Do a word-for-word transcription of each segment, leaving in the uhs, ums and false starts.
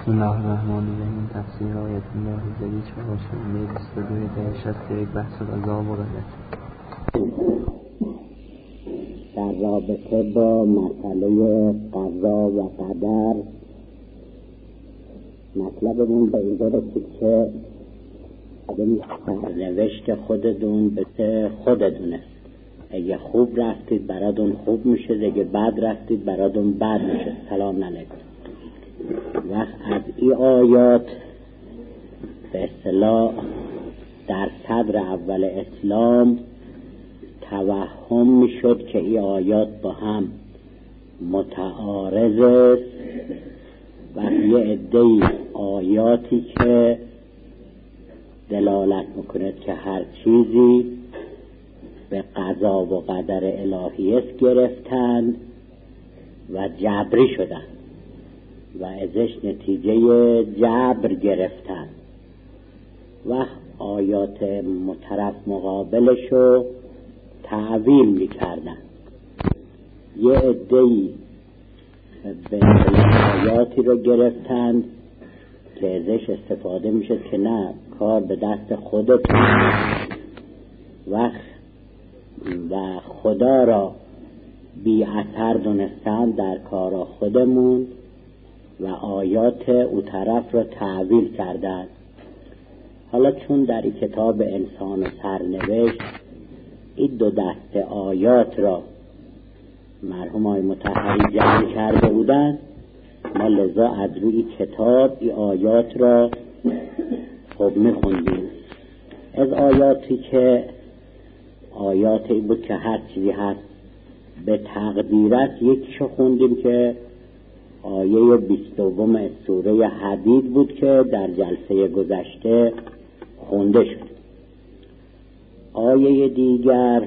بسم الله الرحمن الرحیم. تفسیر آیت الله جلی چهارشنبه بیست و دو ده شصت و یک بحث العذاب و غیرت. در رابطه با مسئله قضا و قدر مطلبمون به اینجا رسید که سرنوشت خودتون به خودتونه. اگه خوب رفتید براتون خوب میشه، اگه بد رفتید براتون بد میشه. سلام علیکم. وقت از این آیات به اصطلاح در صدر اول اسلام توهم میشد که این آیات با هم متعارض است و یه عده‌ای آیاتی که دلالت میکنه که هر چیزی به قضا و قدر الهی است گرفتند و جبری شدند و ازش نتیجه جبر گرفتن و آیات مطرف مقابلشو تعویل میکردن. یه عده‌ای به آیاتی رو گرفتند که ازش استفاده میشه که نه، کار به دست خودتون و و خدا را بی اثر دونستن در کار خودمون و آیات او طرف را تعویل کردند. حالا چون در این کتاب انسان و سرنوشت این دو دسته آیات را مرحوم آقای مطهری جمع کرده بودند، ما لذا از روی کتاب این آیات را خب میخوندیم. از آیاتی که آیاتی بود که هر چیزی هست به تقدیرت، یکیشو خوندیم که آیه بیست و دوم سوره حدید بود که در جلسه گذشته خونده شد. آیه دیگر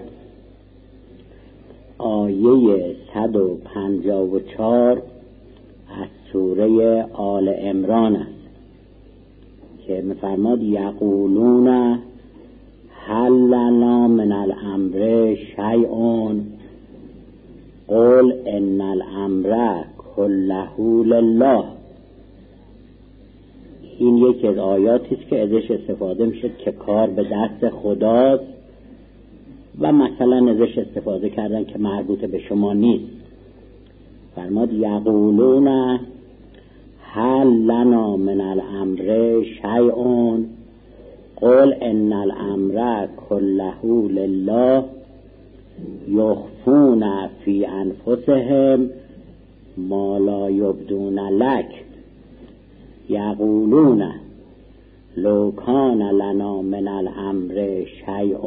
آیه صد و پنجاه و چهار از سوره آل عمران است که می‌فرماد یقولون هل لنا من الامر شیء قل ان الامر کله لله. این یکی از آیاتی است که ازش استفاده میشه که کار به دست خداست و مثلا ازش استفاده کردن که مربوط به شما نیست. فرماد یقولون هل لنا من الامر شیء قل ان الامر کله لله یخفون فی انفسهم ما لا یبدون لک یقولون لو کان لنا من الامر شیء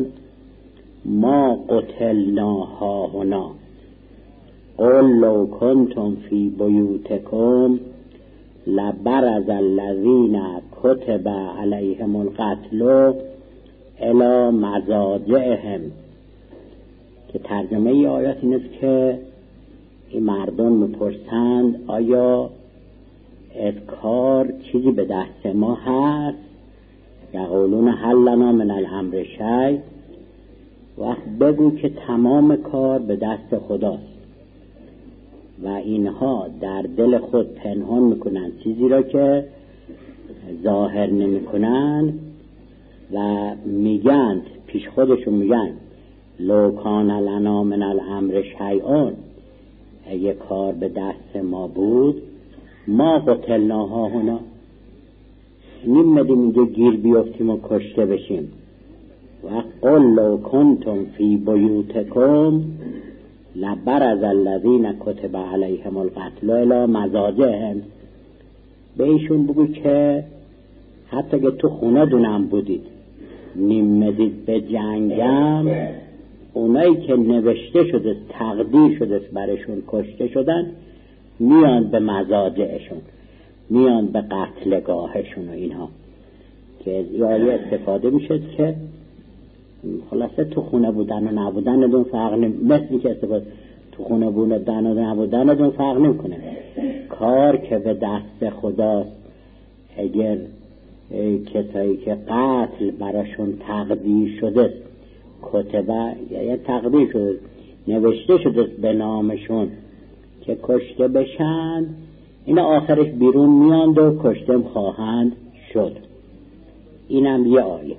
ما قتلنا هاهنا قل لو کنتم فی بیوتکم لبرز الذین کتب علیهم القتل الی مضاجعهم. که ترجمه ای آیات این است که این مردم میپرسند آیا از کار چیزی به دست ما هست؟ یقولون هل لنا من الامر شیء، وقت بگو که تمام کار به دست خداست و اینها در دل خود پنهان میکنن چیزی را که ظاهر نمیکنن و میگن پیش خودشون میگن لو کان لنا من الامر شیء، اگه کار به دست ما بود ما قتلنا هاهنا، نمیدیم اینجا گیر بیفتیم و کشته بشیم. و قل لو کنتم فی بیوتکم لبرز الذین کتب علیهم القتل الی مضاجعهم. به ایشون بگو که حتی که تو خونه دونم بودید نیمدید به جنگم، اونایی که نوشته شده تقدیر شده برشون کشته شدن میان به مضاجعشون، میان به قتلگاهشون و اینها که یاری استفاده میشه که خلاصه تو خونه بودن و نبودن دون فرق نمی مثلی که استفاده تو خونه بودن و نبودن دون فرق نمی کنه. کار که به دست خداست، اگر کسایی که قتل براشون تقدیر شده کتبه یا تقدیر شده نوشته شده به نامشون که کشته بشن، این آخرش بیرون میاند و کشتم خواهند شد. اینم یه آیه.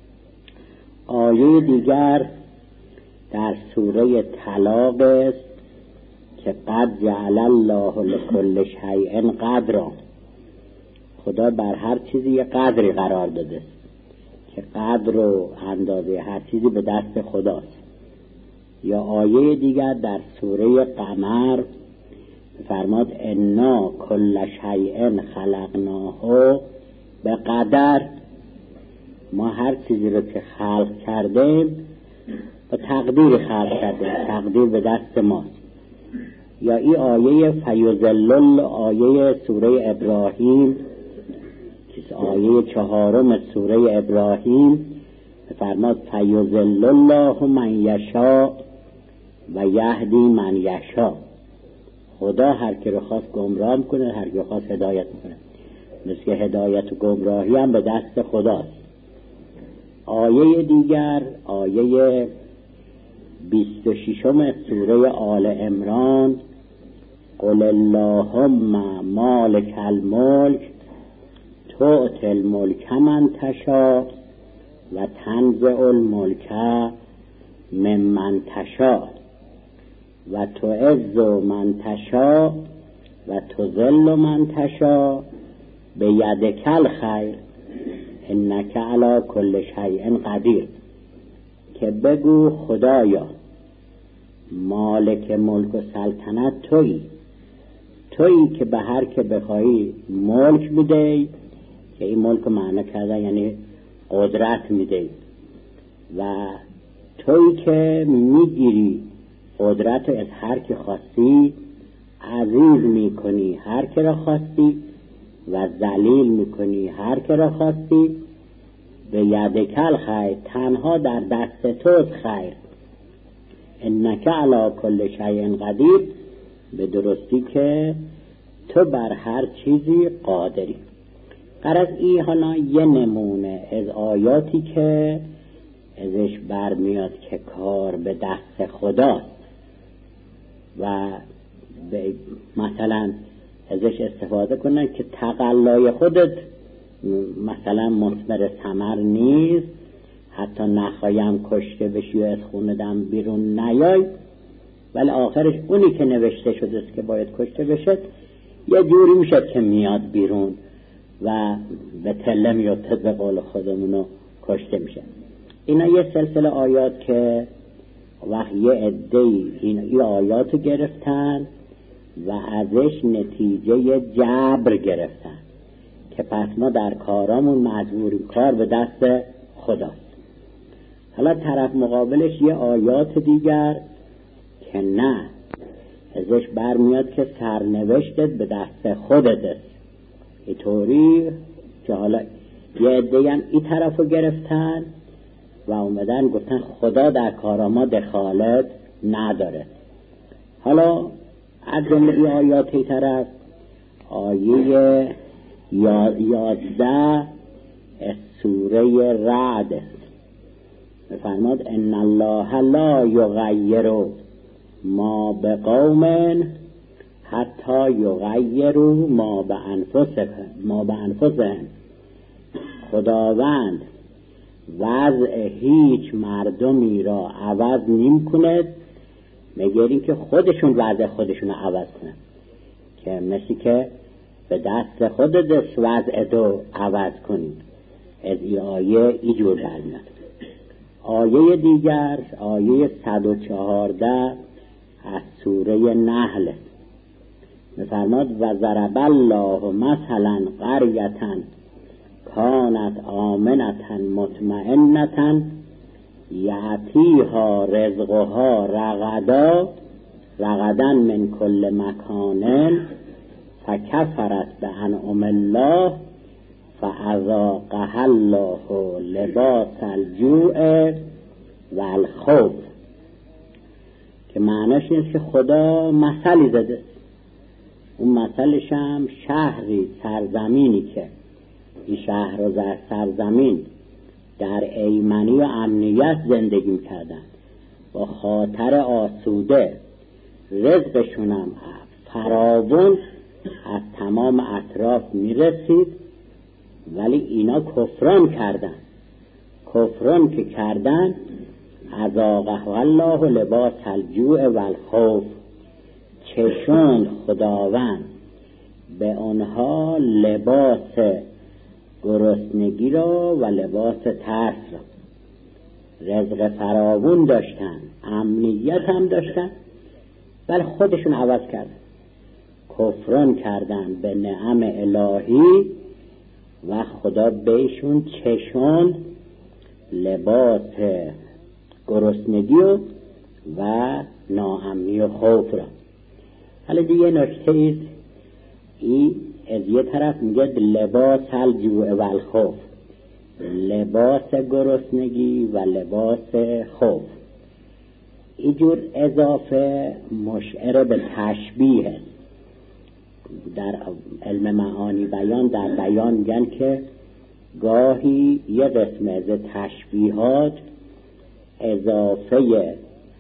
آیه دیگر در سوره طلاق است که قد جعل الله لكل شیء قدرا. خدا بر هر چیزی یه قدری قرار داده که قدر و اندازه هر چیزی به دست خداست. یا آیه دیگر در سوره قمر فرماد انا کل شیء خلقناه به قدر. ما هر چیزی رو که خلق کردیم با تقدیر خلق کردیم، تقدیر به دست ماست. یا این آیه فیضل، آیه سوره ابراهیم که آیه چهارم سوره ابراهیم فرماد فیضل الله من یشاء و یهدی من یشاء. خدا هر کی رو خواست گمراه میکنه، هر کی رو خواست هدایت میکنه. مثل هدایت و گمراهی هم به دست خداست. آیه دیگر آیه بیست و ششم سوره آل عمران قل اللهم مالک الملک تؤتی الملک من تشاء و تنزع الملک ممن تشاء و تعز من تشاء و تذل من تشاء بیدک الخیر انک علی کل شیء قدیر. که بگو خدایا مالک ملک و سلطنت تویی، تویی که به هر که بخوایی ملک میدی، که این ملک معنی کرده یعنی قدرت میدی، و تویی که میگیری قدرت از هر که خواستی، عزیز میکنی هر که را خواستی و ذلیل میکنی هر که را خواستی. به یدک الخیر، تنها در دست توست خیر. انک علی کل شیء قدیر، به درستی که تو بر هر چیزی قادری. غرض این حالا یه نمونه از آیاتی که ازش برمیاد که کار به دست خداست و مثلا ازش استفاده کنن که تقلای خودت مثلا مثمر ثمر نیست، حتی نخوایم کشته بشی و از خونه دم بیرون نیای، ولی آخرش اونی که نوشته شده است که باید کشته بشه یه جوری میشه که میاد بیرون و به تله میافتد، به قول خودمونو کشته میشه. اینا یه سلسله آیات که وقتی یه عده‌ای این ای آیاتو گرفتن و ازش نتیجه جبر گرفتن که پس ما در کارامون مجبوریم، کار به دست خداست. حالا طرف مقابلش یه آیات دیگر که نه، ازش برمیاد که سرنوشتت به دست خودت است. اینطوری که حالا یه عده‌ای هم این طرفو گرفتن و اومدن گفتن خدا در کار ما دخالت نداره. حالا از جمله این آیات ای طرف آیه یازده سوره رعد فرماد ان الله لا یغیر ما بقوم حتی یغیروا ما بانفسهم ما بانفسهم. خداوند وضع هیچ مردمی را عوض نمی کند مگر اینکه خودشون وضع خودشون رو عوض کنند، که مثل که به دست خودت وضع تو عوض کنی. از این آیه اینجور در میاد. آیه دیگر آیه صد و چهارده از سوره نحل می‌فرماد و ضرب الله مثلا قریة کانت آمنة مطمئنة یأتیها رزقها رغدا رغدا من کل مکان فکفرت بانعم الله فاذاقها الله لباس الجوع والخوف. که معناش اینه که خدا مثلی زده، اون مثلش هم شهری سرزمینی که این شهر و سرزمین در ایمنی و امنیت زندگی کردن، با خاطر آسوده رزقشون هم فراوان از تمام اطراف میرسید، ولی اینا کفران کردن. کفران که کردن، اذاقه الله لباس الجوع و الخوف، چشون خداوند به آنها لباس گرسنگی را و لباس ترس را. رزق فراوون داشتن، امنیت هم داشتن، ولی خودشون عوض کردن، کفران کردن به نعم الهی و خدا بهشون چشون لباس گرسنگی و, و ناامنی و خوف را. حالا دیگه نکته ایست، این از یه طرف میگه لباس الجوع و الخوف، لباس گرسنگی و لباس خوف. اینجور اضافه مشعر به تشبیه. در علم معانی بیان، در بیان میگن که گاهی یه قسم از تشبیهات اضافه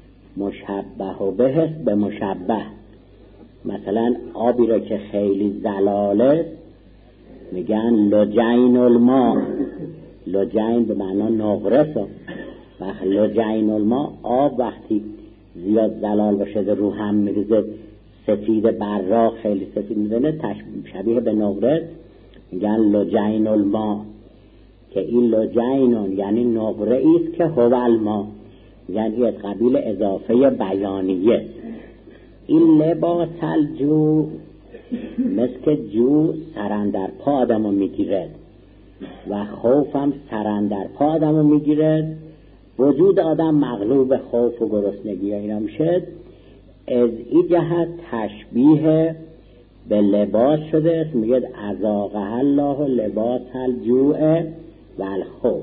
مشبه و به به مشبه. مثلا آبی را که خیلی زلاله میگن لجین الماء، لجین به معنی نقرس، و لجین الماء آب وقتی زیاد زلال باشه رو هم میریزه، سفید براق خیلی سفید میزنه، شبیه به نقرس، میگن لجین الماء، که این لجینون یعنی نقره ایست که هو الماء، یعنی از قبیل اضافه بیانیه. این لباس الجوع مثل که جو سرندر پا آدمو میگیرد و خوفم سرندر پا آدمو میگیرد، وجود آدم مغلوب خوف و گرسنگی اینا میشه. از این جهت تشبیه به لباس شده است، میگه اذاقه الله لباس الجوع و الخوف.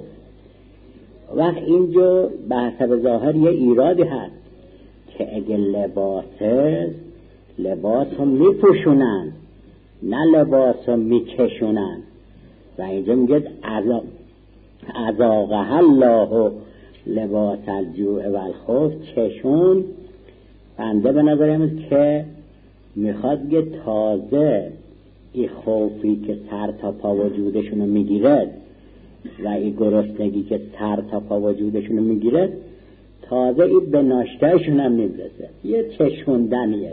وقت اینجا به حسب ظاهر یه ایرادی هست که اگه لباسه لباس رو میپوشونن نه لباس رو میکشونن، و اینجا میگه اذاقه الله لباس الجوع و الخوف، چشون بنده به نظرم که میخواد یه تازه این خوفی که سر تا پا وجودشونو میگیره و این گرسنگی که سر تا پا وجودشونو میگیره، تازه این به ناشتهشون هم میرسه، یه چشوندنیه.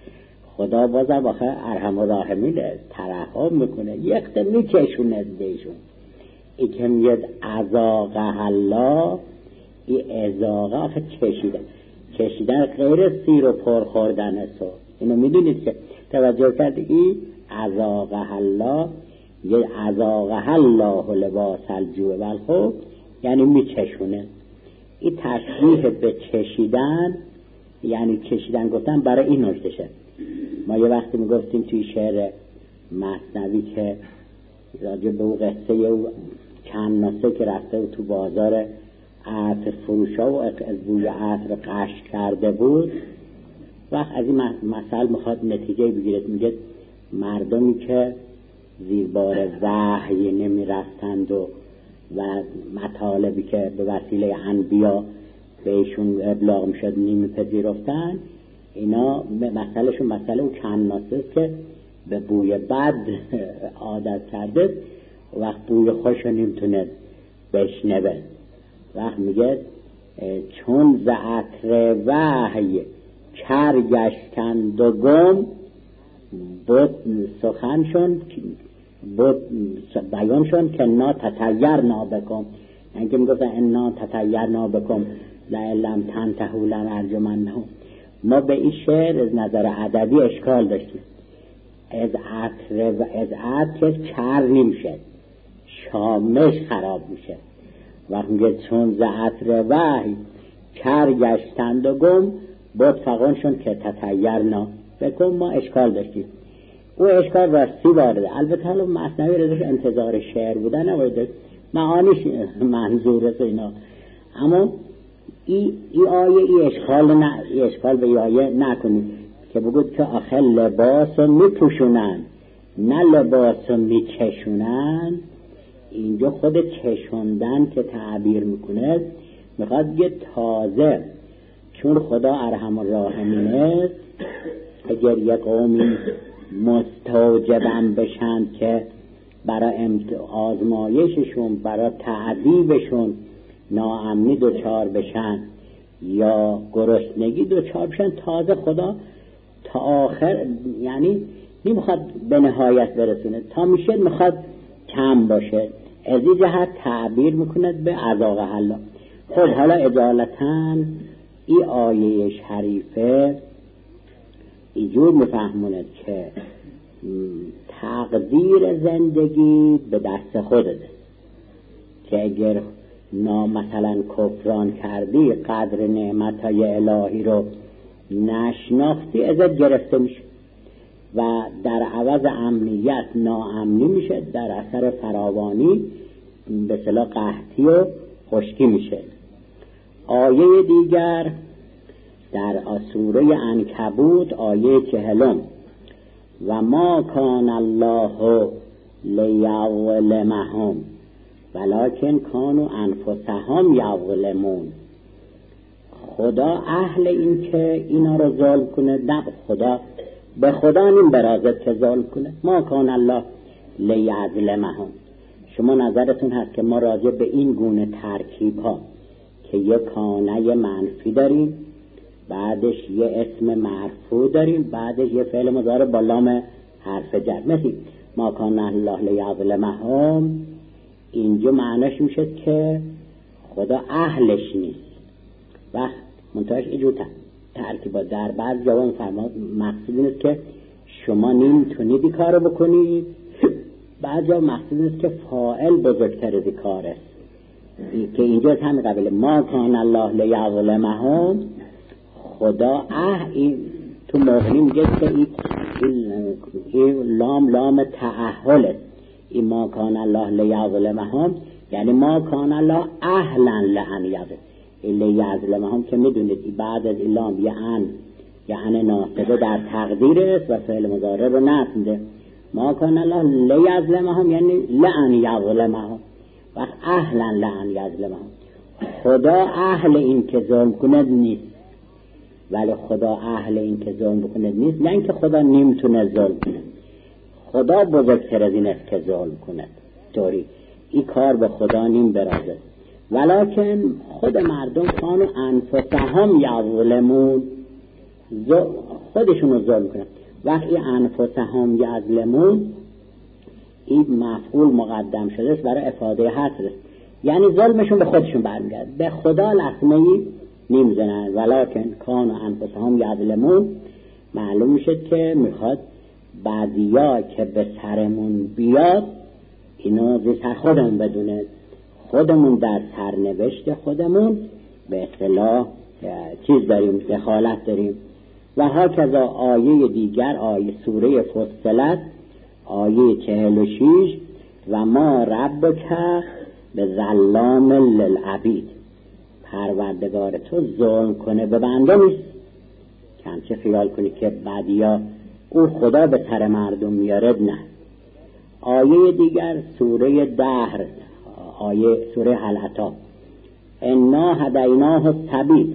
خدا بازم آخه ارحم و راحمینه، ترحم میکنه، یک تا میچشونه دیشون. ای که میگه اذاقه الله، این اذاقه آخه چشیدن، چشیدن غیر سیر و پر خوردن است. اینو میدونید که توجه کرد، این اذاقه الله، یه اذاقه الله لباس الجوع و الخوف یعنی میچشونه. این تشبیه به چشیدن یعنی چشیدن گفتن برای این نکتهشه. ما یه وقتی میگفتیم توی شعر مثنوی که راجع به اون قصه او چند ناسه که رفته و تو بازار عطر فروشا و از بوی عطر قش کرده بود، وقت از این مثل میخواد نتیجه بگیره، میگه مردمی که زیر بار وحی نمی رفتند و و مطالبی که به وسیله انبیا بهشون ابلاغ میشد نمی پذیرفتن، اینا مسئلهشون مسئله او چند ناسه است که به بوی بد عادت کرده، وقت بوی خوش رو نمیتونه بشنوه. وقت میگه چون ز عطر وحی کر گشتند و گم، بود سخنشون بود بیانشون که نا تطیرنا بکم، یعنی که میگفتن انا تطیرنا بکم لعلم تنتهوا لنرجمنهم. ما به این شعر از نظر ادبی اشکال داشتیم. از عطر و از عطر کر نمیشه، شامش خراب میشه. وقتی میگه چون ز عطر وحی کر گشتند و گم، بود فغانشون که تطیرنا بکن، ما اشکال داشتیم. او اشکال راستی وارده. البته حالا مثنوی رضاش انتظار شعر بودن نباید، معانیش منظور است اینا، اما ای, ای آیه ای اشکال نه، ای اشکال به ای آیه نکنید که بگود که آخه لباس رو میپوشونن نه لباس رو میچشونن. اینجا خود چشوندن که تعبیر میکنه میخواد یه تازه، چون خدا ارحم الراحمین است، اگر یک قومی مستوجبن بشن که برای آزمایششون، برای تعذیبشون ناامنی دوچار بشن یا گرسنگی دوچار بشن، تازه خدا تا آخر یعنی نمیخواد به نهایت برسونه، تا میشه میخواد کم باشه. از این جهت تعبیر میکند به عذاب الله. خب حالا اجالتاً این آیه شریفه اینجور میفهموند که تقدیر زندگی به دست خودت، که اگر نا مثلا کفران کردی، قدر نعمتهای الهی رو نشناختی، ازت گرفته میشه و در عوض امنیت ناامنی میشه، در اثر فراوانی به اصطلاح قحطی و خشکی میشه. آیه دیگر در سوره عنکبوت آیه چهلم، و ما کان الله لیظلمهم ولکن کانوا انفسهم یظلمون. خدا اهل این که اینا رو ظلم کنه نه، خدا به خدا نیم برازد که ظلم کنه. ما کان الله لیظلمهم. شما نظرتون هست که ما راجع به این گونه ترکیب ها که یک کانه منفی داریم، بعدش یه اسم مرفوع داریم، بعدش یه فعل مضارع با لام حرف جر، مثل ما کان الله لیظلمهم، اینجا معنیش میشه که خدا اهلش نیست. و منتهاش اینجور ترکیبات در بعض جوان فرماد مقصود اینست که شما نمیتونید این کارو بکنید، بعض جا مقصود اینست که فاعل بزرگتر از کاره، که اینجا همین قبل ما کان الله لیظلمهم، خدا اه این تو مغنی میگه که این, این لام لام تعهله، این ما کان الله لیظلمهم یعنی ما کان الله اهلا لان یظلم. لیظلمهم که میدونید بعد از این لام یه ان یه ان ناصبه در تقدیر است و فعل مضارع رو نصب. ما کان الله لیظلمهم یعنی لان یظلمهم، وقت اهلا لان یظلمهم. خدا اهل این که ظلم کند نیست، ولی خدا اهل این که ظلم بکند نیست، نه اینکه خدا نمیتونه ظلم کنه، خدا بزرگتر از این است که ظلم کند. طوری این کار به خدا نیم برازد. ولکن خود مردم کانوا انفسهم یظلمون، خودشونو ظلم کنن. وقتی انفسهم یظلمون این مفعول مقدم شده است برای افاده حصر است، یعنی ظلمشون به خودشون برمیگرد، به خدا لطمه‌ای نمیزنن. ولکن کانوا انفسهم یظلمون معلوم میشه که میخواد بعدیا که به سرمون بیاد اینو زی سر خودمون بدونه، خودمون در سرنوشت خودمون به اصطلاح چیز داریم، دخالت داریم. و هاکذا آیه دیگر، آیه سوره فصلت آیه چهل و شیش، و ما ربک به ظلام للعبید، پروردگار تو ظلم کنه به بنده نیست. کمچه خیال کنی که بعدیا او خدا به سر مردم میارد، نه. آیه دیگر سوره دهر، آیه سوره هل اتی، انا هدیناه السبیل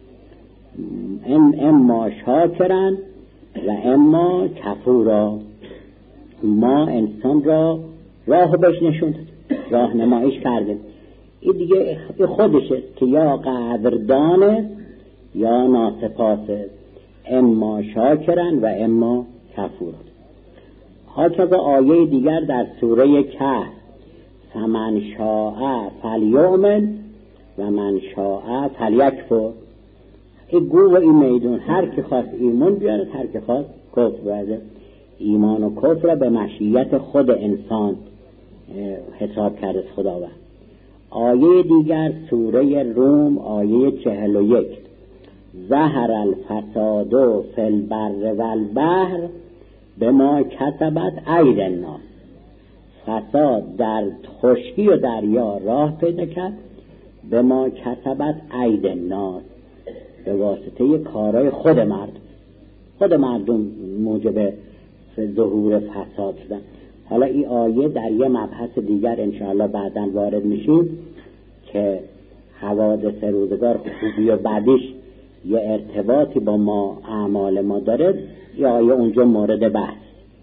اما شاکرا و اما کفورا. ما انسان را راه بهش نشون دادیم، راه نمایش کردیم. این دیگه خودشه که یا قدردانه یا ناسپاسه، اما شاکرا و اما کفورا. هاکذا آیه دیگر در سوره کهف، فمن شاء فلیؤمن و من شاء فلیکفر. این گو و این میدون، هر کی خواست ایمان بیاره، هر کی خواست کفر بیاره. ایمان و کفر به مشیت خود انسان حساب کرده خداوند. آیه دیگر سوره روم آیه چهل و یک، ظهر الفساد فی البر والبحر بما کسبت ایدی الناس. فساد در خشکی و دریا راه پیدا کرد، بما کسبت ایدی الناس، به واسطه کارهای خود مردم. خود مردم موجب ظهور فساد شدن. حالا این آیه در یه مبحث دیگر انشاءالله بعداً وارد میشیم که حوادث روزگار خوبی و بعدش یه ارتباطی با ما اعمال ما داره، یا آیه اونجا مورد بحث.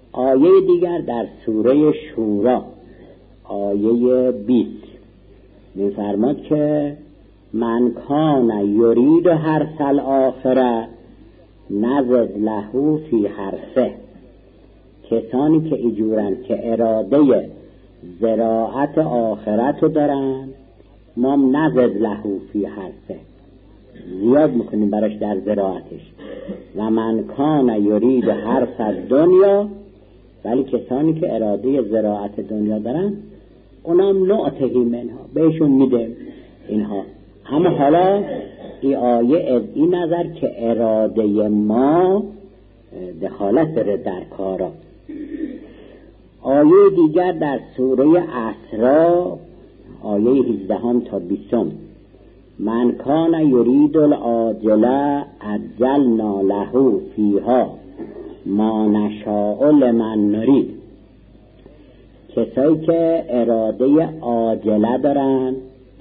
آیه دیگر در سوره شورا آیه بیست می‌فرماد که من کان یرید حرث الاخره نزد له فی حرثه. کسانی که ایجورن که اراده زراعت آخرت رو دارن ما نزد له فی حرثه، زیاد میکنیم براش در زراعتش. و من کان یرید حرث الدنیا، ولی کسانی که اراده زراعت دنیا دارن اونم نعطهی منها، بهشون میده اینها. اما حالا این آیه از این نظر که اراده ما دخالت داره در کارا. آیه دیگر در سوره اسراء آیه هجده تا بیست من کان یرید العاجله عجلنا له فیها ما نشاء لمن نرید. کسایی که اراده عاجله دارن،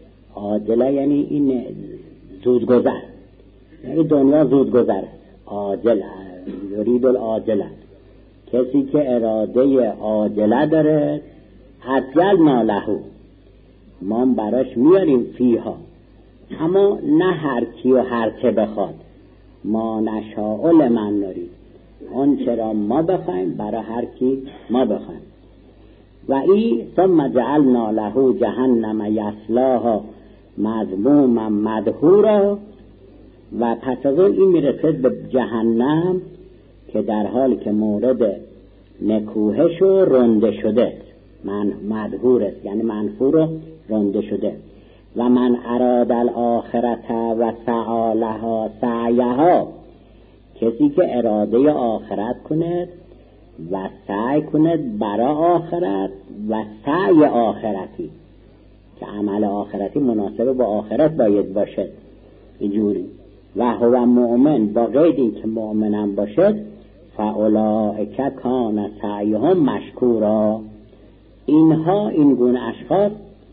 عاجله یعنی این زودگذر، یعنی دنیا زودگذر، عاجله یرید العاجله، کسی که اراده عاجله داره عجلنا له ما براش میاریم فیها، اما نه هر کی و هر که بخواد، ما نشاء لمن نرید، اون چرا ما بخوایم برای هر کی ما بخوایم. و ای ثم جعلنا له جهنم یصلاها مذموما مدحورا. و پس از اون این میرسد به جهنم که در حالی که مورد نکوهش و رنده شده، من مدحور است یعنی منفور و رنده شده. و من اراد الاخرت و سعی لها سعیها، کسی که اراده آخرت کند و سعی کند برای آخرت و سعی آخرتی، که عمل آخرتی مناسب با آخرت باید باشد اینجوری. و هو مؤمن، با قید این که مؤمنم باشد، فاولئک کان سعیهم مشکورا. اینها این گونه اشخاص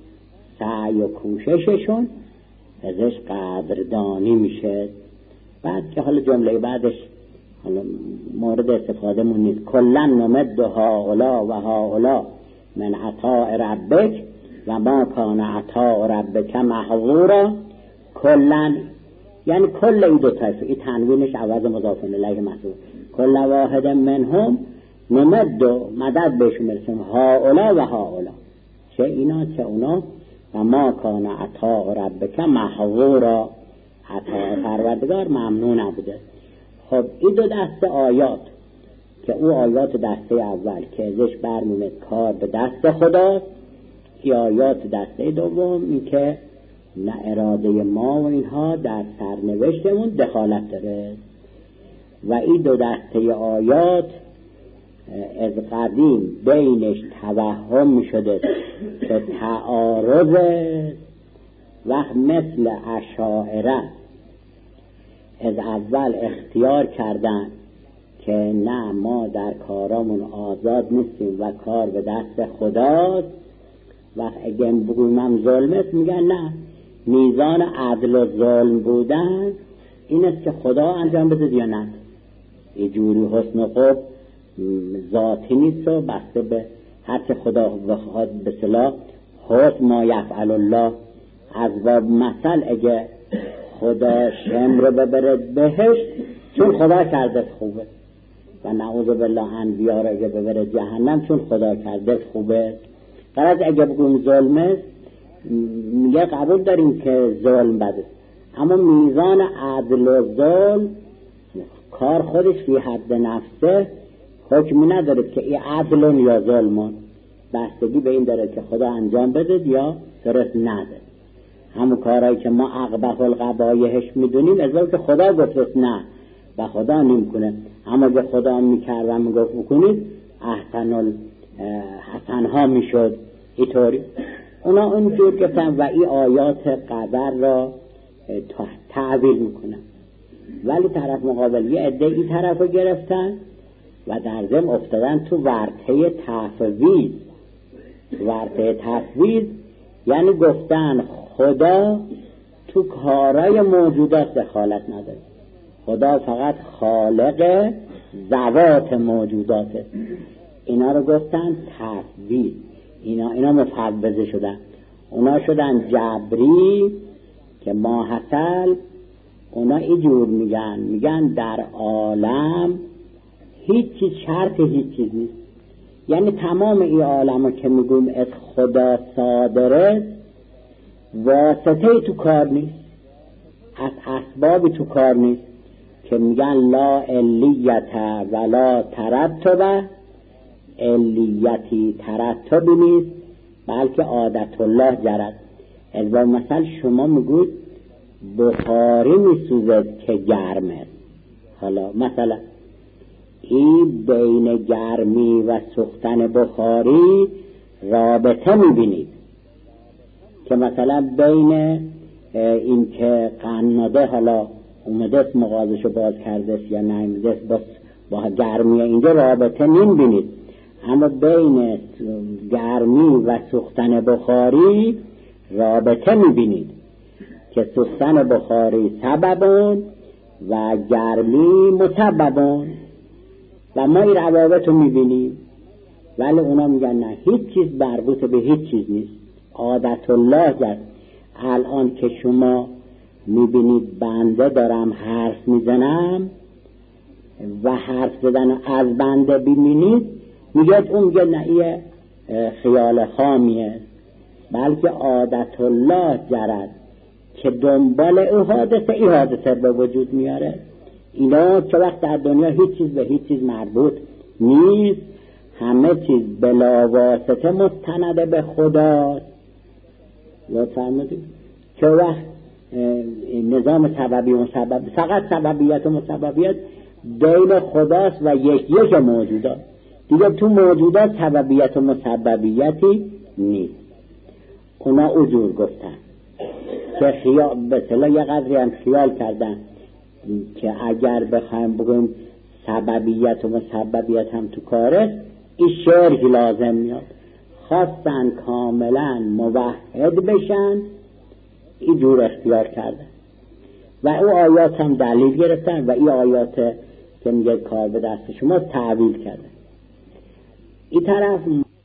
سعی و کوشششون ازش قدردانی میشه. بعد که حالا جمله بعدش حالا مورد استفاده مون نیست، کلن نمد هؤلاء و هؤلاء من عطاء ربک و ما کان عطاء ربک محظورا. کلن یعنی کل این دو طایفه، این تنوینش عوض مضاف الیه محذوف، کل واحد منهم نمد مدد بهشون میرسیم، هؤلاء و هؤلاء، چه اینا چه اونا. و ما کان عطاء ربک محظورا، عطاء پروردگار ممنوع نبوده. خب این دو دسته آیات که او آیات دسته اول که ازش برمیمد کار به دست خداست، ای آیات دسته دوم این که نه اراده ما و اینها در سرنوشتمون دخالت داره. و این دو دسته آیات از قدیم بینش توهم شده که تعارض وقت مثل اشاعره از اول اختیار کردن که نه ما در کارامون آزاد نیستیم و کار به دست خداست. وقت اگه بگویم هم ظلم است، میگن نه، میزان عدل و ظلم بودن این است که خدا انجام بده یا نه. یه جوری حسن و خوب ذاتی نیست و بسته به هر چه خدا بخواد به صلاح حسن ما یفعل الله. از باب مثل اگه خدا شم رو ببره بهشت چون خدا کرده خوبه، و نعوذ بالله انبیا رو اگه ببره جهنم چون خدا کرده خوبه. قرار اگه بگویم ظلمه، میگه قبول داریم که ظلم بده، اما میزان عدل و ظلم کار خودش فی حد نفسه حکمی نداره که این عدل یا ظلم، بستگی به این داره که خدا انجام بده یا درست نده. همون کارهایی که ما اقبح القبایحش میدونیم از که خدا گفت نه و خدا نمیکنه، اما اگه خدا میکرد و میگفت بکنید احسن الحسن ها میشد اینطوری. اونا اونجور گفتن و این آیات قدر را تعویل میکنن، ولی طرف مقابل یه عده این طرف رو گرفتن و در ضمن افتادن تو ورطه تفویض. ورطه تفویض یعنی گفتن خدا تو کارای موجودات دخالت نداره، خدا فقط خالق ذوات موجوداته. اینا رو گفتن تفویض، اینا اینا مفوضه شدن، اونا شدن جبری که ماحصل. اونا اینجور میگن میگن در عالم هیچ چیز شرط هیچ چیز نیست. یعنی تمام این عالم که میگویم از خدا صادره، واسطه تو کار نیست، از اسبابی تو کار نیست که میگن لا علیت ولا ترتب، علیتی ترتبی نیست بلکه عادت الله جرد. از با مثلا شما میگوید بخاری میسوزد که گرمه، حالا مثلا این بین گرمی و سوختن بخاری رابطه میبینید که مثلا بین این که قناده حالا اومده مغازشو باز کرده یا نمیده با, با گرمی اینجا رابطه نمیبینید، اما بین گرمی و سوختن بخاری رابطه میبینید که سوختن بخاری سببون و گرمی مسببون و ما این روابط رو میبینیم. ولی اونا میگن نه، هیچ چیز مربوط به هیچ چیز نیست، عادت الله جد. الان که شما میبینید بنده دارم حرف میزنم و حرف زدن از بنده ببینید، میگه اون میگه نه این خیال خامیه، بلکه عادت الله جرد که دنبال او حادثه ای حادثه به وجود میاره. اینا چه وقت در دنیا هیچ چیز به هیچ چیز مربوط نیست، همه چیز بلا واسطه مستند به خداست. یاد فرمودید چه وقت نظام سببی و مسبب، فقط سببیت و مسببیت بین خداست و یک یک موجودات، دیگه تو موجودات سببیت و مسببیتی نیست. اونا اجور گفتن که خیال به صلاح یه قدری هم خیال کردن که اگر بخوایم بگویم سببیت و مسببیت هم تو کاره، این شرح لازم میاد. خواستن کاملا موحد بشن، این جور اختیار کردن و او آیات هم دلیل گرفتن و این آیات که میگه کار به دست شما تعویل کردن. این طرف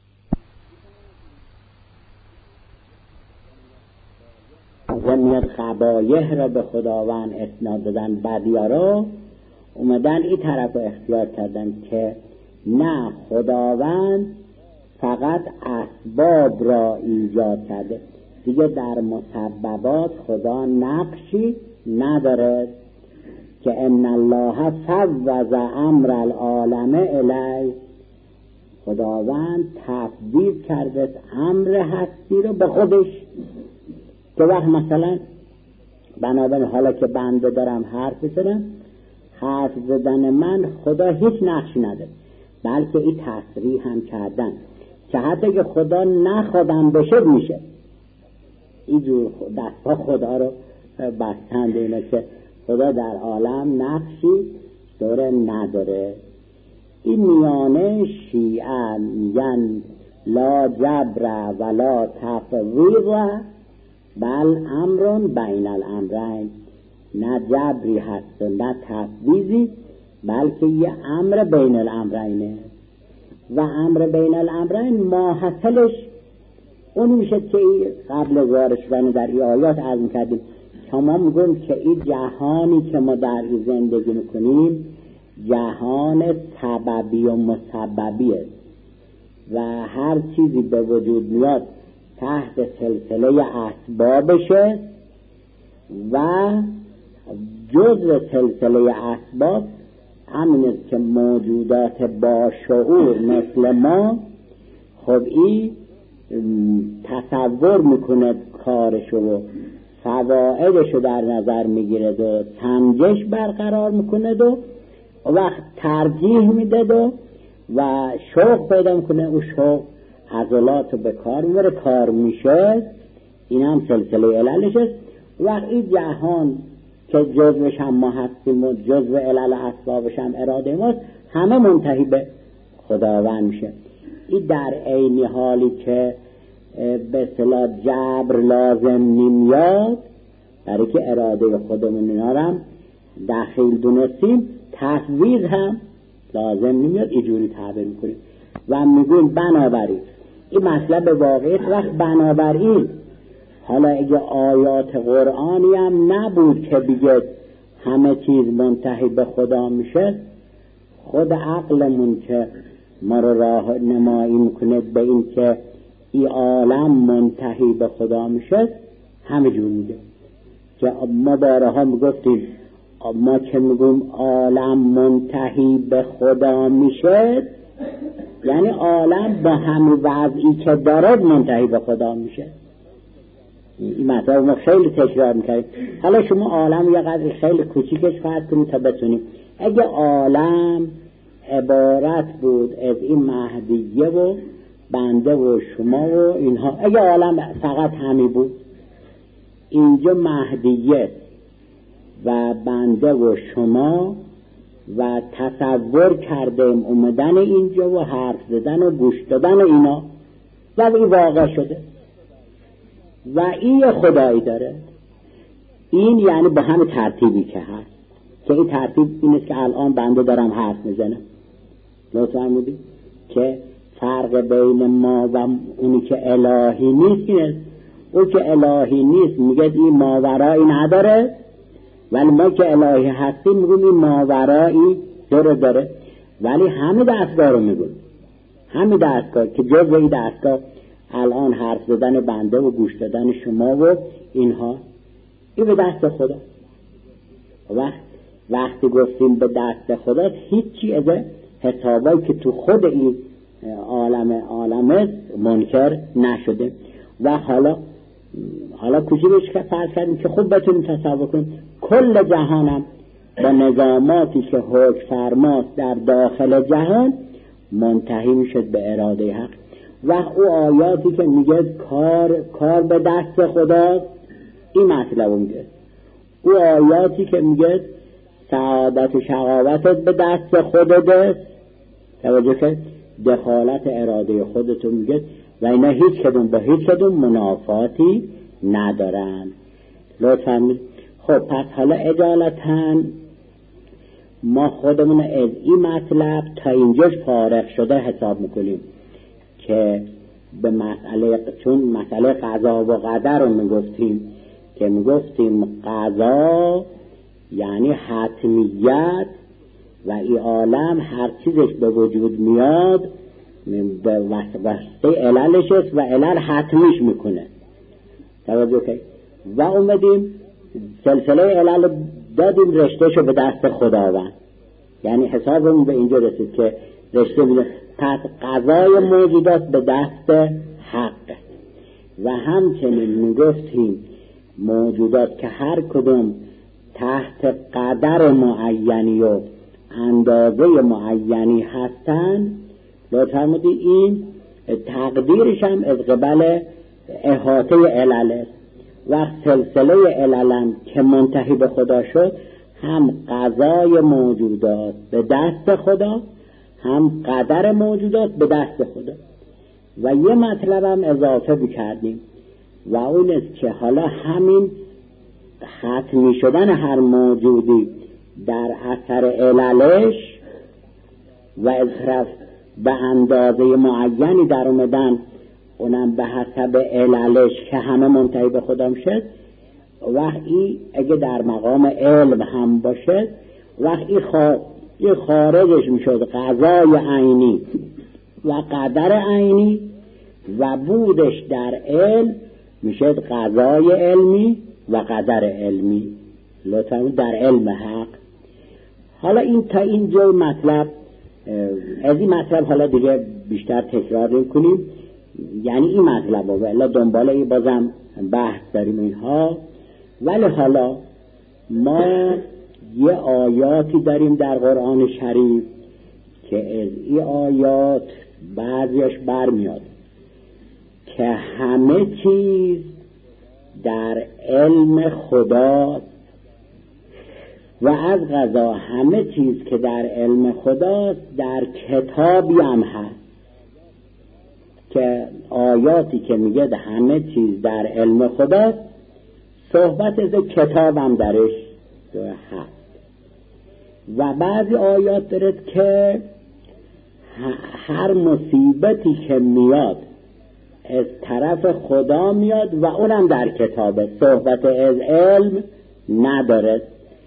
میاد قبایح را به خداوند اسناد دادن، بدیارا اومدن این طرف رو اختیار کردن که نه، خداوند فقط اسباب را ایجاد کرده، دیگه در مسببات خدا نقشی نداره که ان الله فوض امر العالم الی، خداوند تفویض کرده امر هستی رو به خودش. که وقت مثلا بنابراین حالا که بنده دارم حرف بزنم، حرف زدن من خدا هیچ نقشی نداره، بلکه این تصریح هم کردن که حتی که خدا نخودم بشه میشه. اینجور دستا خدا رو بستند اینه که خدا در عالم نقشی داره نداره. این میانه شیعه میگن لا جبر ولا تفویض بل امرون بین الامرین، نه جبری هست و نه تفویضی، بلکه یه امر بین الامرینه. و امر بین الامرین ماحصلش اون میشه که قبل وارد شدن در این آیات عرض می‌کردیم شما میگم که این جهانی که ما در این زندگی میکنیم جهان سببی و مسببیه و هر چیزی به وجود میاد تحت سلسله اسبابشه و جزء سلسله اسباب همین است که موجودات با شعور مثل ما خب این تصور میکنه کارشو و فوائدشو در نظر میگیره و سنجش برقرار میکنه و وقت ترجیح میده و و شوق پیدا میکنه، او شوق عضلاتو به کار میبره، کار میشه. این هم سلسله عللش است. و این جهان که جزوش هم ما هستیم و جزو علل اسبابش هم اراده ماست، همه منتهی به خداوند میشه. این در عین حالی که به اصطلاح جبر لازم نمیاد، برای که اراده خودمون اینا رو هم دخیل دونستیم، تفویض هم لازم نمیاد، اینجوری تعبیر میکنیم. و میگیم بنابراین این مطلب واقعیت. وقت بنابراین حالا اگه آیات قرآنی هم نبود که بگه همه چیز منتهی به خدا میشه، خود عقلمون که ما رو راه نمایی میکنه به این که این عالم منتهی به خدا میشه همه جور میگه. که ما بارها میگفتیم ما که میگیم عالم منتهی به خدا میشه، یعنی عالم با همین وضعی که دارد منتهی به خدا میشه. این مطلب ما خیلی تکرار میکنیم. حالا شما عالم یه قدر خیلی کوچیکش فرض کنید تا بتونیم. اگه عالم عبارت بود از این مهدیه و بنده و شما و اینها، اگه عالم فقط همی بود، اینجا مهدیه و بنده و شما و تصور کردیم اومدن اینجا و حرف زدن و گوش دادن اینا و این واقع شده و این خدایی داره. این یعنی به همه ترتیبی که هست، که این ترتیب این است که الان بنده دارم حرف میزنم. لطفا مودی که فرق بین ما و اونی که الهی نیست اینه. او که الهی نیست میگه این ماورایی نداره، ولی ما که الهی هستیم میگیم این ماورایی داره داره. ولی همه دستگاه رو میگیم، همه دستگاه که جز این دستگاه الان حرف زدن بنده و گوش دادن شما و اینها، این به دست خدا. وقت وقتی گفتیم به دست خدا، هیچی از حسابایی که تو خود این عالم عالم منکر نشده. و حالا حالا کوچیکش که فرض کردیم که خوب بتونیم تصور کنیم کل جهانم با نظاماتی که حکم فرماست در داخل جهان منتهی میشد به اراده حق. و او آیاتی که میگه کار کار به دست خدا، این مطلب میگه. او آیاتی که میگه سعادت و شقاوتت به دست خودت، توجه که دخالت اراده خودتون میگه و اینا هیچ کدوم با هیچ کدوم منافاتی ندارن. لطفا می... خب پس حالا اجالتا ما خودمون از این مطلب تا اینجاش فارغ شده حساب میکنیم که به مسئله، چون مسئله قضا و قدر رو میگفتیم که میگفتیم قضا یعنی حتمیت و این عالم هر چیزش به وجود میاد به واسطه عللش است و علل حتمیش میکنه. توجه که و اومدیم سلسله علل دادیم رشتهشو به دست خداوند، یعنی حسابمون به اینجا رسید که رشته میده. پس قضای موجودات به دست حق و همچنین میگفتیم موجودات که هر کدوم تحت قدر معینی و اندازه معینی هستن، لطفا مودی این تقدیرش هم از قبل احاطه علل است. وقت سلسله عللم که منتهی به خدا شد، هم قضای موجودات به دست خدا، هم قدر موجودات به دست خدا. و یه مطلب هم اضافه بکردیم و اون است که حالا همین ختمی شدن هر موجودی در اثر عللش و از طرف به اندازه معینی در اومدن، اونم به حسب عللش که همه منتهی به خدا میشه. وقتی اگه در مقام علم هم باشه، وقتی خارج خارجش میشد قضای عینی و قدر عینی و بودش در علم میشد قضای علمی و قدر علمی، لطفا در علم حق. حالا این تا اینجا مطلب، از این مطلب حالا دیگه بیشتر تکرار نمی کنیم، یعنی این مطلب ها ولی دنبال ای بازم بحث داریم اینها. ولی حالا ما یه آیاتی داریم در قرآن شریف که از این آیات بعضیش برمیاد که همه چیز در علم خدا و از قضا همه چیز که در علم خداست در کتابی هم هست. که آیاتی که میگه همه چیز در علم خداست، صحبت از کتاب هم درش هست. و بعضی آیات دارد که هر مصیبتی که میاد از طرف خدا میاد و اونم در کتابه، صحبت از علم نداره.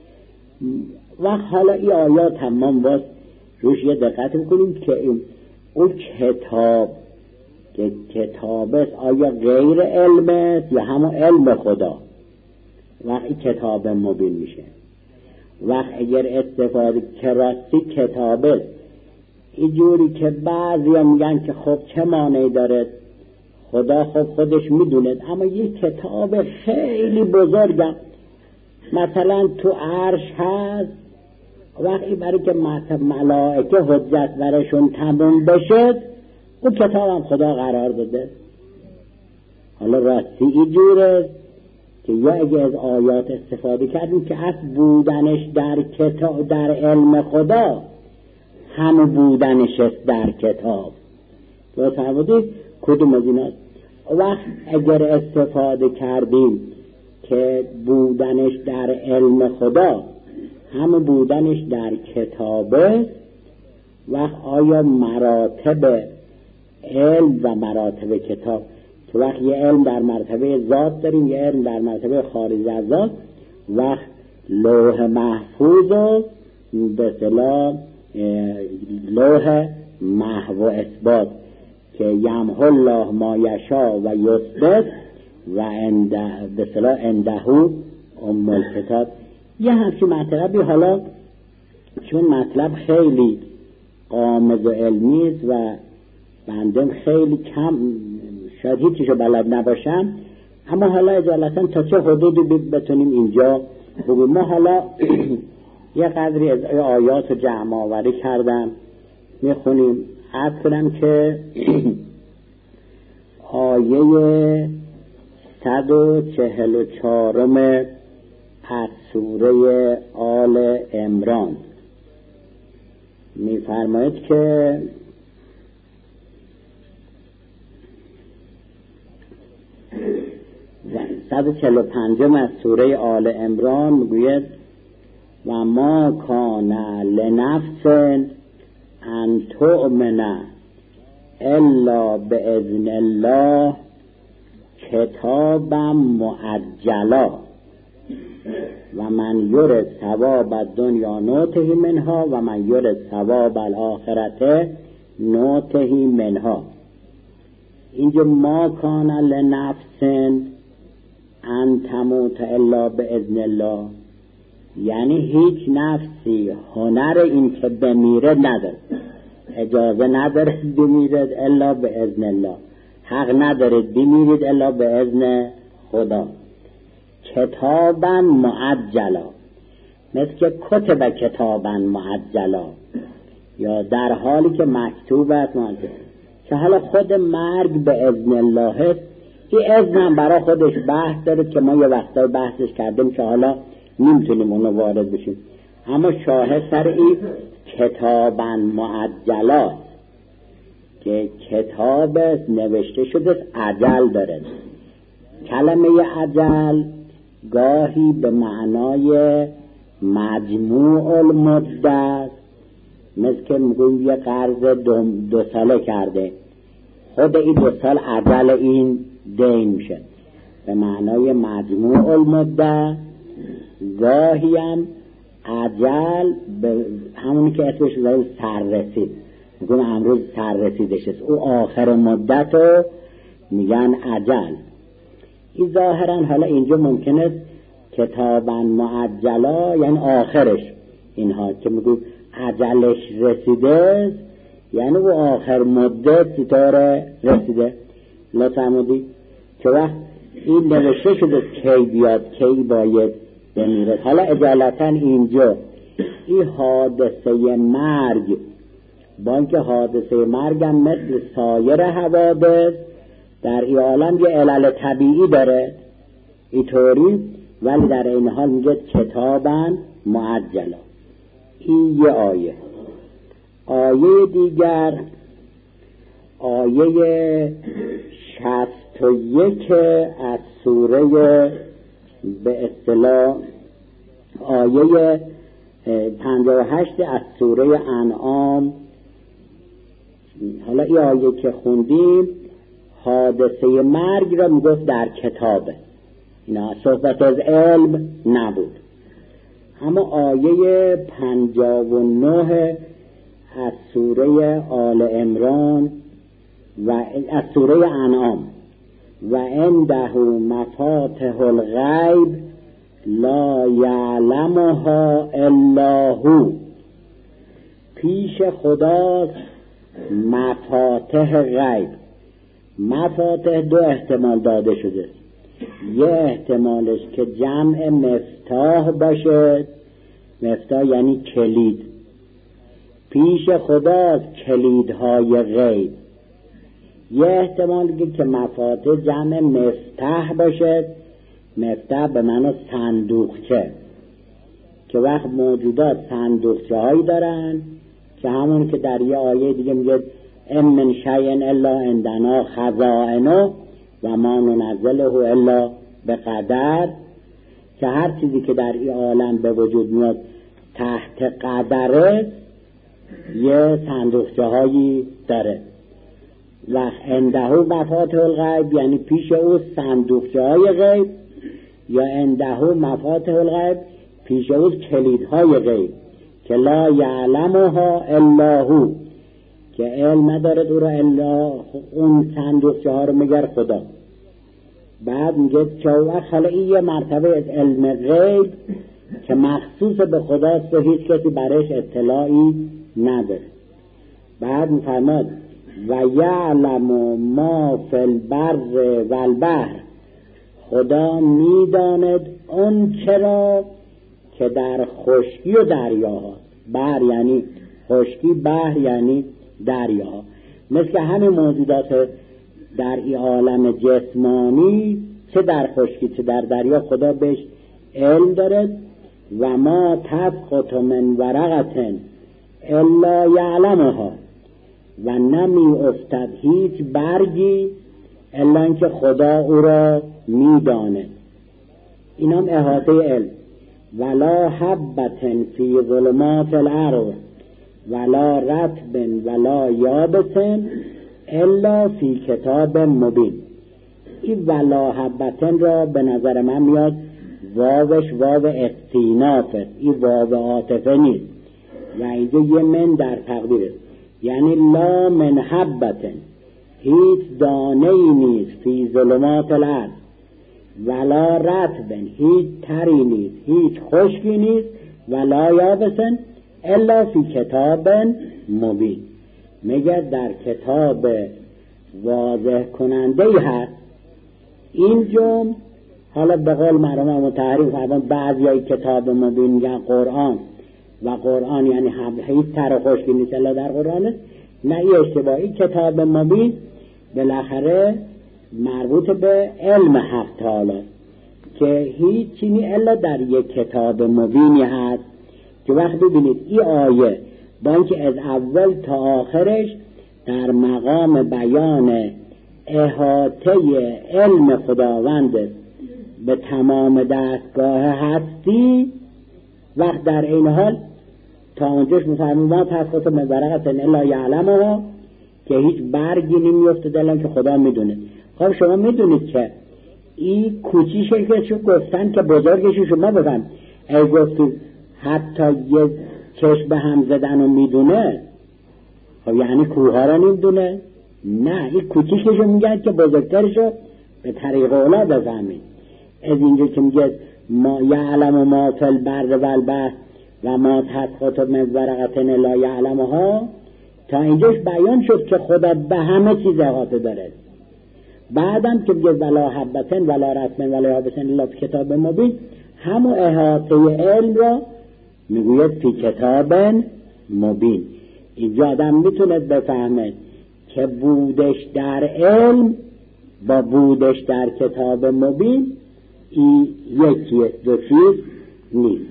و حالا این آیات تمام باز روش یه دقت میکنیم که اون کتاب که کتاب است آیا غیر علم است یا همون علم خدا؟ وقتی کتاب مبین میشه، وقت اگر استفاده که راستی کتابه اینجوری که بعضی میگن که خب چه معنی داره، خدا خب خودش میدونه، اما یه کتاب خیلی بزرگه مثلا تو عرش هست، وقتی برای که ملائکه حجت برشون تموم بشه اون کتاب هم خدا قرار داده. حالا راستی اینجوره که یا اگه از آیات استفاده کردیم که اصل بودنش در کتاب در علم خدا هم بودنش در کتاب، تو فرمودید کدوم از اینا؟ وقت اگر استفاده کردیم که بودنش در علم خدا هم بودنش در کتابه، وقت آیا مراتب علم و مراتب کتاب که وقت یه علم در مرتبه ذات داریم، یه علم در مرتبه خارج از ذات، وقت لوح محفوظ و به اصطلاح لوح محو و اثبات که یمحو الله ما یشاء و یثبت و انده به اصطلاح عنده ام الکتاب، یه همچین مطلبی. حالا چون مطلب خیلی غامض و علمی است و بنده خیلی کم شاید هیچیشو بلد نباشم، اما حالا اجالتا تا چه حدودی بتونیم اینجا بگیم. ما حالا یه قدری از آیات رو جمع آوری کردم میخونیم. عرض کنم که آیه صد و چهل و چهارم از سوره آل عمران میفرماید که صد و چهل و پنجم از سوره آل عمران میگوید و ما کان لنفس ان تؤمن الا باذن الله کتابا معجلا و من یرد ثواب الدنیا نؤته منها و من یرد ثواب الاخرته نؤته منها. اینجا ما کان لنفس ان تموت الا باذن الله، یعنی هیچ نفسی هنر این که بمیره نداره، اجازه نداره بمیرد الا باذن الله، حق نداره بمیرد الا باذن خدا. کتابا معجلا، مثل که کتب کتابا معجلا، یا در حالی که مکتوب است معجلا، که حالا خود مرگ به اذن الله است. این اذن هم برای خودش بحث داره که ما یه وقتای بحثش کردیم که حالا نمیتونیم اونو وارد بشیم، اما شاهد سر این کتابا معجلا که کتاب نوشته شده عجل داره. کلمه عجل گاهی به معنای مجموع المدت، مثل که میگویم یه قرض دو, دو ساله کرده، خود این دو سال عجل این دین میشه به معنای مجموع المدت. گاهی هم عجل به همونی که اسمش رو سر رسید، میگن امروز سر رسیدش است، او آخر مدت رو میگن عجل. این ظاهرا حالا اینجا ممکنه کتابا معجلا یعنی آخرش، اینها که میگن عجلش رسیده یعنی او آخر مدت ستاره رسیده. لطمودی که وقت این نوشته شده کی بیاد کی باید بمیرد. حالا اجالتا اینجا این حادثه مرگ با اینکه حادثه مرگ هم مثل سایر حوادث در این عالم یه علل طبیعی داره اینطوری، ولی در این حال میگه کتابا معجلا. این یه آیه. آیه دیگر آیه شصت و یک از سوره به اصطلاح آیه پنجاه و هشت از سوره انعام حالا این آیه که خوندیم حادثه مرگ را میگفت در کتابه، اینا صحبت از علم نبود. اما آیه پنجاه و نه از سوره آل عمران و از سوره انعام و عنده مفاتح الغیب لا یعلمها الا هو، پیش خداست مفاتح غیب. مفاتح دو احتمال داده شده، یه احتمالش که جمع مفتاح باشه، مفتاح یعنی کلید، پیش خداست کلیدهای غیب. یه احتمال که مفاتح جمع مفتاح باشه، مفتاح به معنی صندوقچه، که وقت موجودات صندوقچه هایی دارن که همون که در یه آیه دیگه میگه ام من شیء الا عندنا خزائنه و ما ننزله الا بقدر، که هر چیزی که در این عالم به وجود میاد تحت قدره یه صندوقچه هایی داره. و عنده مفاتح الغیب یعنی پیش او صندوقچه های غیب، یا عنده مفاتح الغیب پیش او کلیدهای غیب که لا یعلمها الا هو، که علم ندارد او را الا اون صندوقچه ها رو مگر خدا. بعد میگه که حالا این یه مرتبه از علم غیب که مخصوص به خداست و هیچ کسی برایش اطلاعی نداره. بعد میفرماد و یعلم ما فی البر و البحر، خدا میداند اون چرا که در خشکی و دریاها، بحر یعنی خشکی، بحر یعنی دریا، مثل همه موجودات در این عالم جسمانی، چه در خشکی چه در دریا خدا بهش علم دارد. و ما تسقط من ورقة الا یعلمها، و نمی افتد هیچ برگی الا اینکه خدا او را میداند. اینم احاطه علم. ولا حبة فی ظلمات الارض ولا رطب ولا یابس الا فی کتاب مبین. این ولا حبتن را به نظر من میاد واوش واو استینافه، این واو عاطفه نیست و اینجا یه من در تقدیره، یعنی لا من حبتن، هیچ دانه ای نیست فی ظلمات الارض، ولا رطبن، هیچ تری نیست، هیچ خشکی نیست، ولا یابسن الا فی کتاب مبین، مگر در کتاب واضح کننده هست. این جمع حالا به قول مرحوم مطهری فرمودن بعضی های کتاب مبین میگن قرآن، و قرآن یعنی هیچ تر و خشکی نیست الا در قرآن. نه، این اشتباهی. کتاب مبین بالاخره مربوط به علم حق تعالی که هیچ چیزی الا در یک کتاب مبینی هست. که وقت ببینید این آیه با اینکه از اول تا آخرش در مقام بیان احاطه علم خداوند به تمام دستگاه هستی، وقت در این حال تا اونجاش مفهمون ما تسقط من ورقة الا یعلمها، که هیچ برگی نمیفته دلن که خدا میدونه. خب شما میدونید که این کوچیشه که شو گفتن که بزرگشو شما بفهم، ای گفتید حتی یه چشم به هم زدن و میدونه، خب یعنی کوها را نمیدونه؟ نه، این کوچیشو میگن که بزرگترشو به طریق اولا بفهمید. از اینجا که میگه ما یعلم ما فی البر و البحر و ما تسقط من ورقة الا یعلمها، تا اینجاش بیان شد که خدا به همه چیز احاطه داره. بعدم که میگه ولا حبة ولا رطب ولا یابس الا فی کتاب مبین، همون احاطه علم را میگوید فی کتاب مبین. اینجا آدم میتونه بفهمه که بودش در علم با بودش در کتاب مبین این یکیه، دو چیز نیست.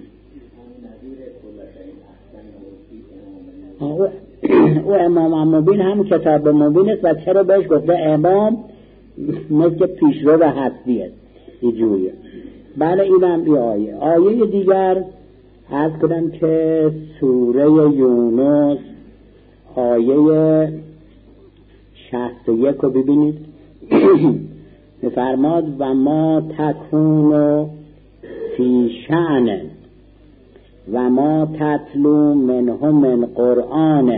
او امام مبین هم کتاب مبین است و چرا بهش گفته امام؟ مثل پیشرو و هستی است اینجوریه. بله، اینم ای آیه. آیه دیگر عرض کنم که سوره یونس آیه شصت و یک رو ببینید. میفرماد و ما تکون فی شأن و ما تتلو منه من قرآن،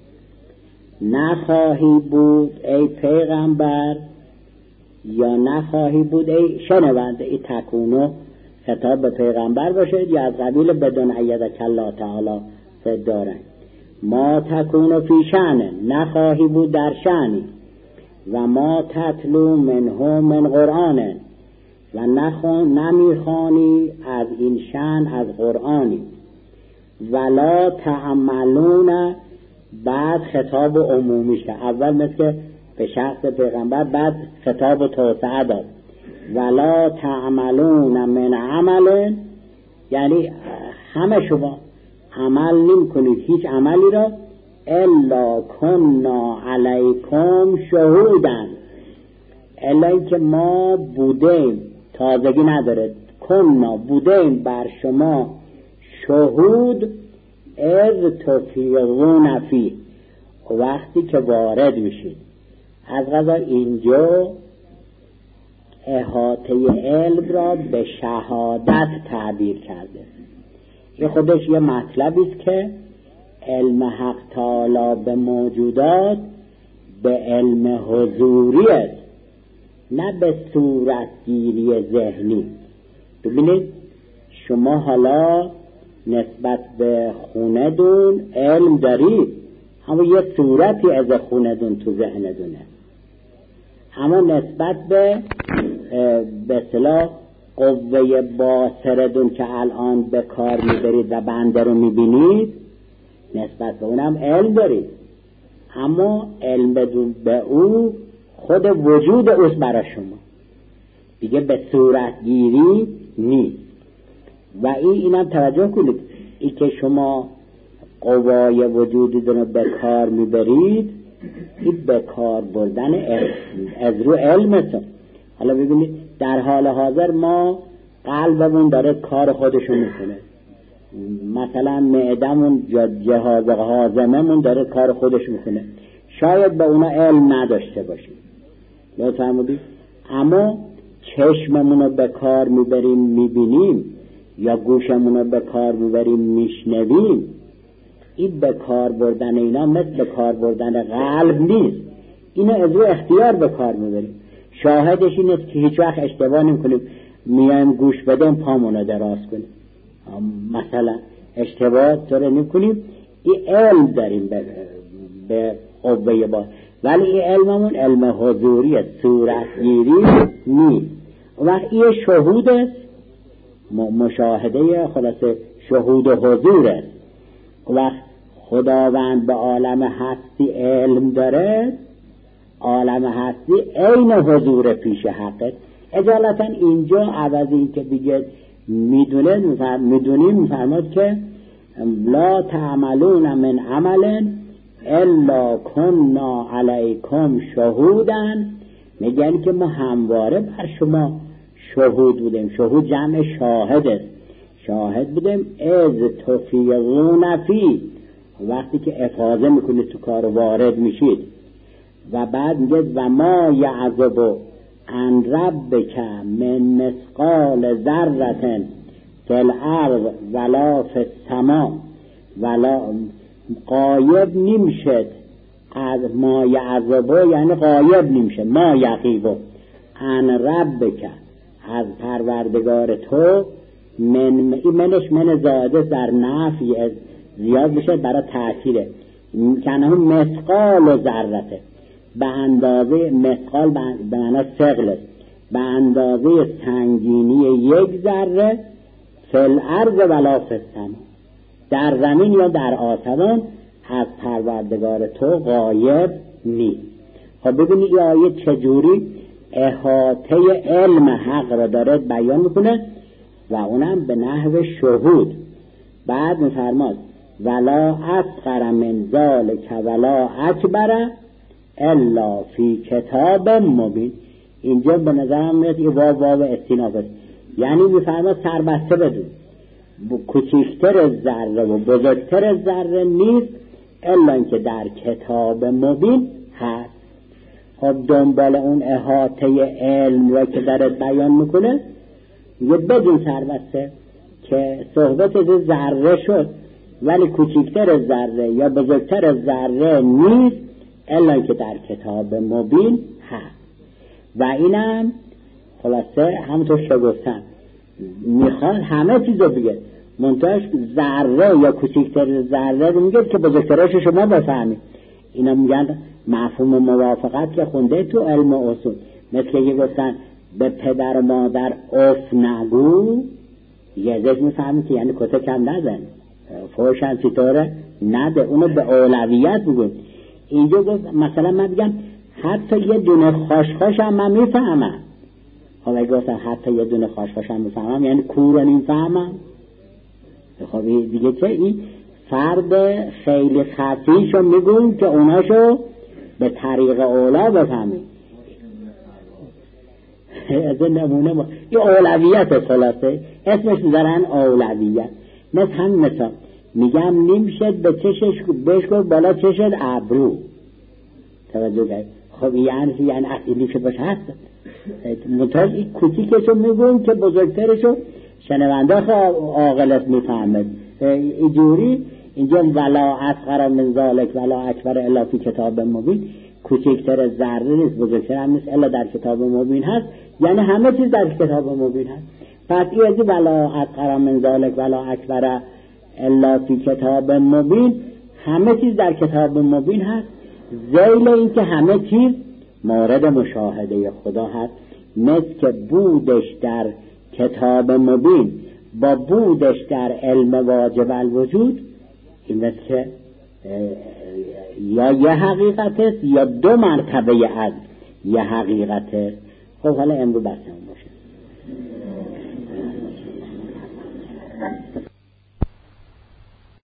نخواهی بود ای پیغمبر یا نخواهی بود ای شنونده. ای تکونو خطاب به پیغمبر باشه یا از قبیل بدون ایدک الله تعالی فد دارن. ما تکونو فی شأن، نخواهی بود در شأنی، و ما تتلو منه من قرآن، و نمیخوانی از این شأن از قرآنی. ولا تعملون، بعد خطاب عمومی شه، اول مثل به شخص پیغمبر، بعد خطاب توسعه داد. ولا تعملون من عمل، یعنی همه شما عمل نمی کنید هیچ عملی را الا کنا علیکم شهودن، الا اینکه ما بودیم، تازگی نداره، کنا بودیم بر شما شهود از تفیضون فی، وقتی که وارد میشید. از قضا اینجا احاطه علم را به شهادت تعبیر کرده. این خودش یه مطلبی است که علم حق تعالی به موجودات به علم حضوری است، نه به صورتگیری ذهنی. ببینید شما حالا نسبت به خونه دون علم دارید، اما یه صورتی از خونه دون تو ذهن دونه، اما نسبت به به اصطلاح قوه باصردون که الان به کار میبرید و بنده رو میبینید، نسبت به اونم علم دارید، اما علم بدون به او خود وجود اوست برای شما، دیگه به صورتگیری نیست. و این اینم توجه کنید، این که شما قوای وجودی رو به کار میبرید، این به کار بردن از رو علم است. حالا ببینید در حال حاضر ما قلبمون داره کار خودشو میکنه، مثلا معدمون جهاز هاضممون داره کار خودش میکنه، شاید به اونا علم نداشته باشیم، بفرمودید، اما چشممون رو به کار میبریم میبینیم، یا گوشمون رو به کار میبریم میشنویم، این به کار بردن اینا مثل به کار بردن قلب نیست، اینا از رو اختیار به کار میبریم. شاهدش این است که هیچ وقت اشتباه نمی کنیم میایم گوش بدیم پامونو دراز کنیم، مثلا اشتباه طوره نمی کنیم. این علم داریم به, به قوه با، ولی این علممون علم حضوریه، صورتگیری نیست. و این شهود است، مشاهده خلاصه شهود و حضور است. و خداوند به عالم هستی علم داره، عالم هستی عین حضور پیش حقه. اجالتا اینجا عوض این که بگه میدونه میدونیم، میفرماد که لا تعملون من عمل الا کنا علیکم شهودن، میگن که ما همواره بر شما شهود بودیم. شهود جمع شاهد است، شاهد بودیم از تفیضون فی، وقتی که افاضه میکنید تو کار وارد میشید. و بعد میگه و ما یعذب عن ربک من مثقال ذره فی الارض ولا فی السماء، ولا غایب نمیشد از ما یعذب، یعنی غایب نمیشه ما یغیب عن ربک، از پروردگار تو، من این منش من زاده در نفی زیاد بشه برای تأثیره، کنه مثقال و ذرته، به اندازه مثقال به معنی ثقل، به اندازه سنگینی یک ذره، فی الارض ولا فی السماء، در زمین یا در آسمان، از پروردگار تو غایب نیست. خب ببینید این آیه چجوری احاطه علم حق را داره بیان میکنه، و اونم به نحو شهود. بعد میفرماد ولا اصغر من ذلک ولا اکبر الا فی کتاب مبین. اینجا به نظرم میاد این واو واو استیناف است، یعنی میفرماد سربسته بدون، کوچکتر از ذره و بزرگتر از ذره نیست الا اینکه در کتاب مبین هست. خب دنبال اون احاطه علم را که درت بیان میکنه یه بدون سربسته که صحبت از ذره شد ولی کوچکتر از ذره یا بزرگتر از ذره نیست الا که در کتاب مبین هست. و اینم خلاصه همونطور که گفتم میخواد همه چیز رو بگه، منتهاش ذره یا کوچکتر ذره رو میگه که بزرگترش شما بفهمید. اینا میگن مفهوم موافقت که خونده تو علم اصول، مثل که گفتن به پدر و مادر اف نگو، یه ازش میفهمید که یعنی کته کم نزن، فوشن چطوره نده، اونو به اولویت بگو. اینجا گفت مثلا من بگم حتی یه دونه خاشخاش هم من میفهمم، خب اگه گفتن حتی یه دونه خاشخاش هم میفهمم یعنی کور رو نمیفهمم. خب دیگه چه؟ این فرد خیلی خفیشو میگویم که اوناشو به طریق اولا بفهمیم. از نمونه ما این اولویت خلاصه اسمش میذارن اولویت. مثل هم مثلا میگم نیم شد به چشش بهش گفت بالا چشد ابرو، توجه کرد. خب یعنی یعنی اصلی شد باشه هست منتاز این کوچیکشو میگویم که بزرگترشو شنونده عاقلت میفهمد. اینجوری اینجا ولا اصغر من ذالک ولا اکبر الا فی کتاب مبین، کوچکتر ذره نیست بزرگتر هم نیست الا در کتاب مبین هست، یعنی همه چیز در کتاب مبین هست. پس این از ولا اصغر من ذالک ولا اکبر الا فی کتاب مبین، همه چیز در کتاب مبین هست، ذیل این که همه چیز مورد مشاهده خدا هست، مثل که بودش در کتاب مبین با بودش در علم واجب الوجود این مثل که یا یه حقیقت است یا دو مرتبه از یه حقیقت است. خب حالا امرو بسیار باشه.